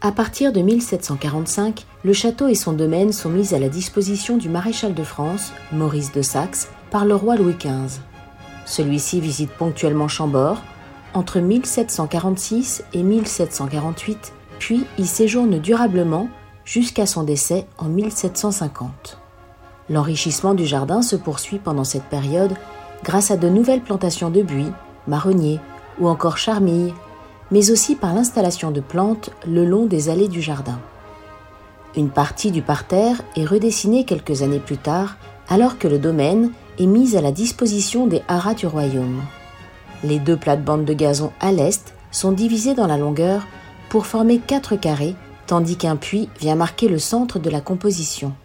À partir de 1745, le château et son domaine sont mis à la disposition du maréchal de France, Maurice de Saxe, par le roi Louis XV. Celui-ci visite ponctuellement Chambord entre 1746 et 1748, puis y séjourne durablement jusqu'à son décès en 1750. L'enrichissement du jardin se poursuit pendant cette période grâce à de nouvelles plantations de buis, marronniers ou encore charmilles, mais aussi par l'installation de plantes le long des allées du jardin. Une partie du parterre est redessinée quelques années plus tard, alors que le domaine est mis à la disposition des haras du royaume. Les 2 plates-bandes de gazon à l'est sont divisées dans la longueur pour former 4 carrés, tandis qu'un puits vient marquer le centre de la composition.